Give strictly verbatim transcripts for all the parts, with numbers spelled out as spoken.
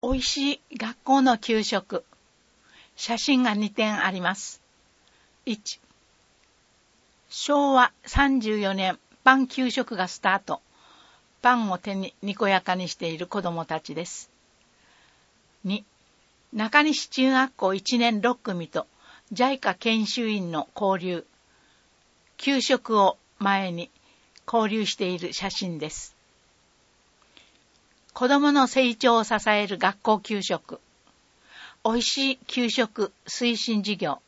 おいしい学校の給食。写真がにてんあります。いち、しょうわさんじゅうよねん、パン給食がスタート。パンを手ににこやかにしている子どもたちです。に、中西中学校いちねんろっくみと ジャイカ 研修員の交流。給食を前に交流している写真です。子どもの成長を支える学校給食。おいしい給食推進事業。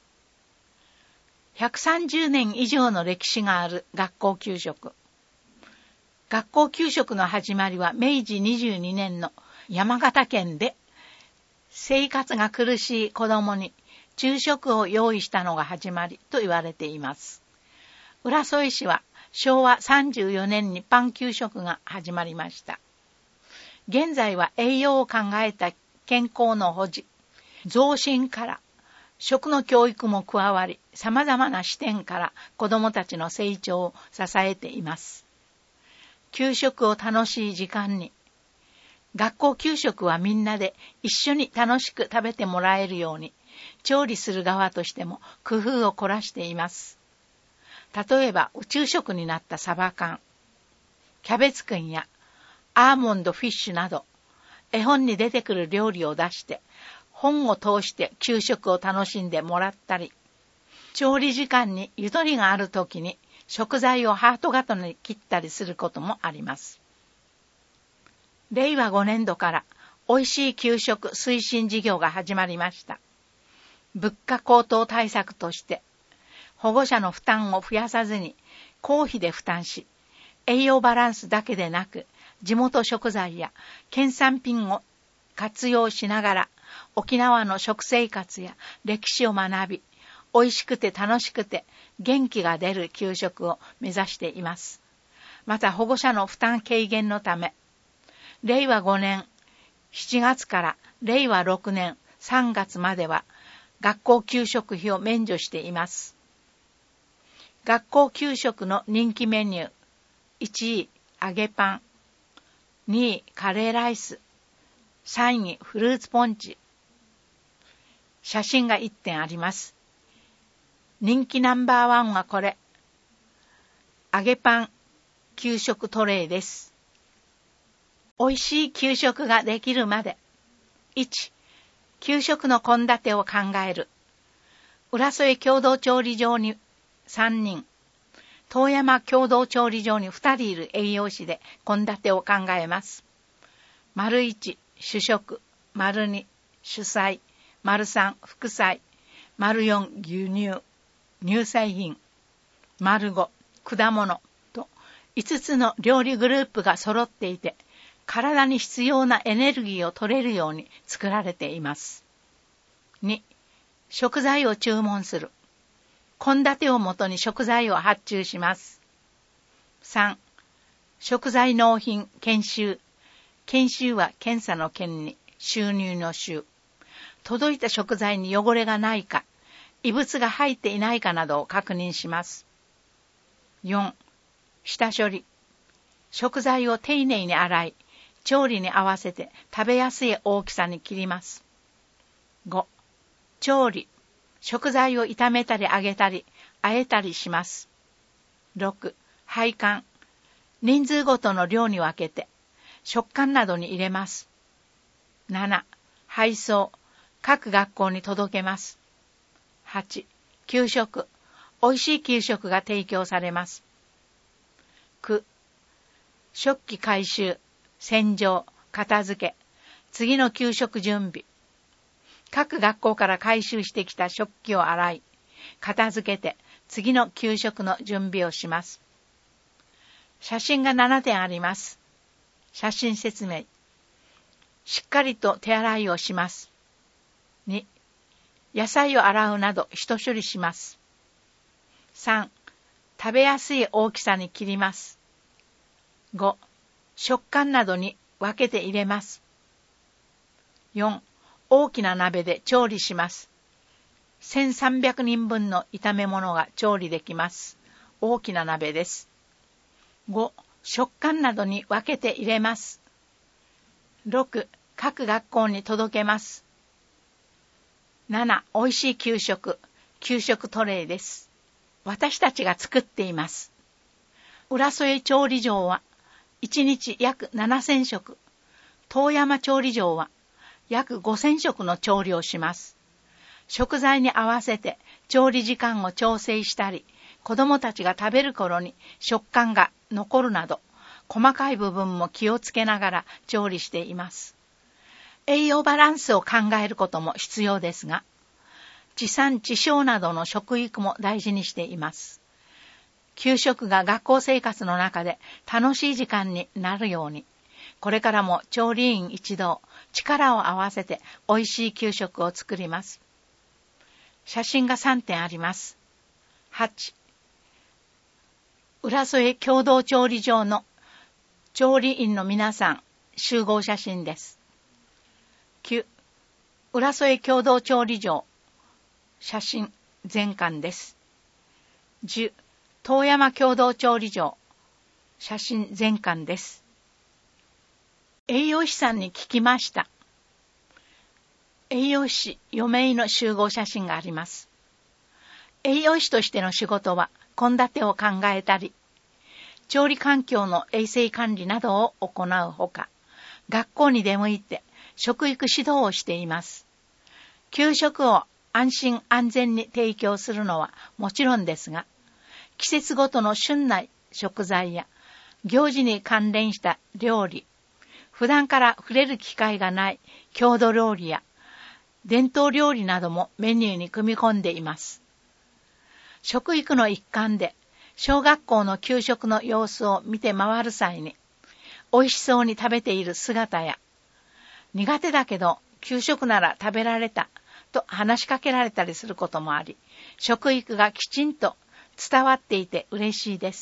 ひゃくさんじゅうねん以上の歴史がある学校給食。学校給食の始まりはめいじにじゅうにねんの山形県で、生活が苦しい子どもに昼食を用意したのが始まりと言われています。浦添市はしょうわさんじゅうよねんにパン給食が始まりました。現在は栄養を考えた健康の保持、増進から食の教育も加わり、様々な視点から子どもたちの成長を支えています。給食を楽しい時間に、学校給食はみんなで一緒に楽しく食べてもらえるように、調理する側としても工夫を凝らしています。例えば宇宙食になったサバ缶、キャベツくんやアーモンドフィッシュなど、絵本に出てくる料理を出して、本を通して給食を楽しんでもらったり、調理時間にゆとりがあるときに食材をハート型に切ったりすることもあります。れいわごねんどからおいしい給食推進事業が始まりました。物価高騰対策として、保護者の負担を増やさずに公費で負担し、栄養バランスだけでなく、地元食材や県産品を活用しながら、沖縄の食生活や歴史を学び、美味しくて楽しくて元気が出る給食を目指しています。また保護者の負担軽減のため、れいわごねんしちがつかられいわろくねんさんがつまでは学校給食費を免除しています。学校給食の人気メニュー、いちい揚げパン、にいカレーライス、さんいフルーツポンチ。写真がいってんあります。人気ナンバーワンはこれ。揚げパン給食トレイです。美味しい給食ができるまで。いち、給食の献立を考える。浦添共同調理場にさんにん、遠山共同調理場にふたりいる栄養士で献立を考えます。丸いち、主食。丸に、主菜。丸さん、副菜。丸よん、牛乳。乳製品。丸ご、果物。と、いつつの料理グループが揃っていて、体に必要なエネルギーを取れるように作られています。に、食材を注文する。献立をもとに食材を発注します。さん、食材納品研修。研修は検査の検に収入の収。届いた食材に汚れがないか、異物が入っていないかなどを確認します。よん、下処理。食材を丁寧に洗い、調理に合わせて食べやすい大きさに切ります。ご、調理。食材を炒めたり揚げたり、和えたりします。ろく、配管。人数ごとの量に分けて、食管などに入れます。なな、配送。各学校に届けます。はち、給食。美味しい給食が提供されます。きゅう、食器回収、洗浄、片付け、次の給食準備。各学校から回収してきた食器を洗い、片付けて次の給食の準備をします。写真がななてんあります。写真説明。しっかりと手洗いをします。に、野菜を洗うなど下処理します。さん、食べやすい大きさに切ります。ご、食感などに分けて入れます。よん、大きな鍋で調理します。せんさんびゃくにんぶんの炒め物が調理できます。大きな鍋です。ご、食感などに分けて入れます。ろく、 各学校に届けます。なな、美味しい給食、給食トレイです。私たちが作っています。浦添調理場はいちにち約ななせんしょく、遠山調理場は約ごせんしょくの調理をします。食材に合わせて調理時間を調整したり、子供たちが食べる頃に食感が残るなど、細かい部分も気をつけながら調理しています。栄養バランスを考えることも必要ですが、地産地消などの食育も大事にしています。給食が学校生活の中で楽しい時間になるように、これからも調理員一同、力を合わせて美味しい給食を作ります。写真がさんてんあります。はち、浦添共同調理場の調理員の皆さん集合写真です。きゅう、浦添共同調理場写真全巻です。じゅう、遠山共同調理場写真全巻です。栄養士さんに聞きました。栄養士よめいの集合写真があります。栄養士としての仕事は献立を考えたり、調理環境の衛生管理などを行うほか、学校に出向いて食育指導をしています。給食を安心安全に提供するのはもちろんですが、季節ごとの旬な食材や行事に関連した料理、普段から触れる機会がない郷土料理や伝統料理などもメニューに組み込んでいます。食育の一環で小学校の給食の様子を見て回る際に、美味しそうに食べている姿や、苦手だけど給食なら食べられたと話しかけられたりすることもあり、食育がきちんと伝わっていて嬉しいです。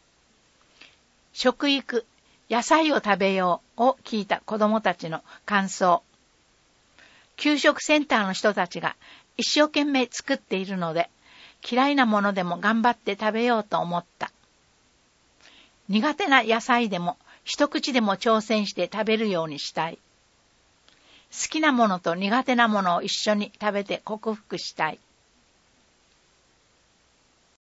食育、野菜を食べようを聞いた子どもたちの感想。給食センターの人たちが一生懸命作っているので、嫌いなものでも頑張って食べようと思った。苦手な野菜でも一口でも挑戦して食べるようにしたい。好きなものと苦手なものを一緒に食べて克服したい。